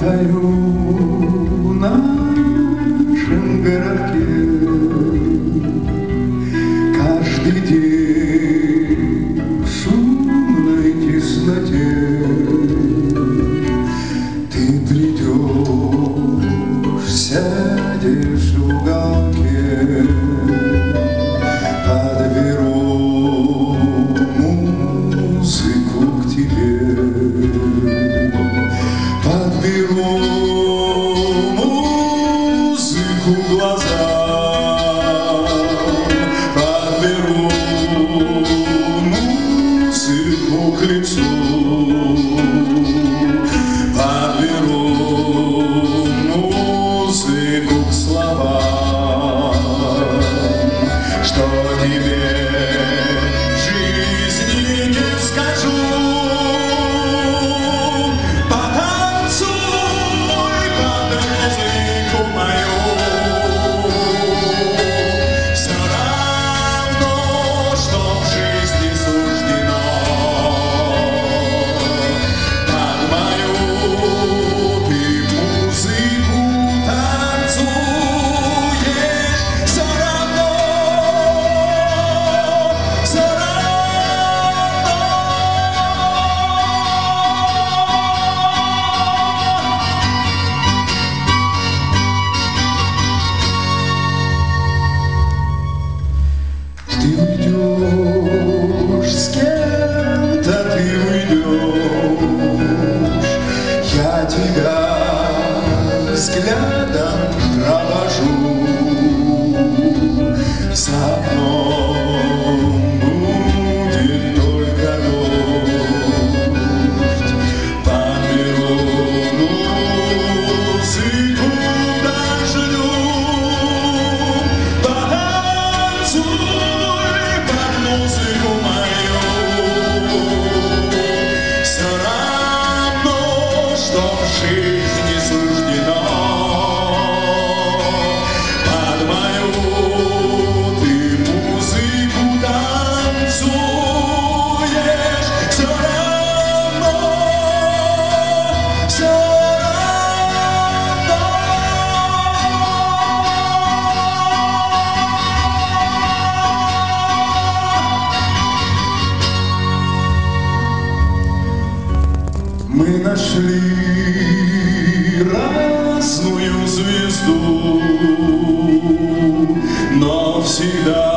Плакаю в нашем городке каждый день в шумной тесноте. Ты придешь, сядешь в уголке, подберу музыку к тебе. Подберу музыку глазам, подберу музыку к лицу, подберу музыку к словам, что тебе в жизни не скажу. Ты уйдешь, с кем-то ты уйдешь, я тебя взглядом провожу. За окном будет только дождь, подберу музыку к дождю, потанцуй музыку мою. Все равно, что в жизни суждено, под мою ты музыку танцуешь. Все равно, все равно. Мы нашли разную звезду, но всегда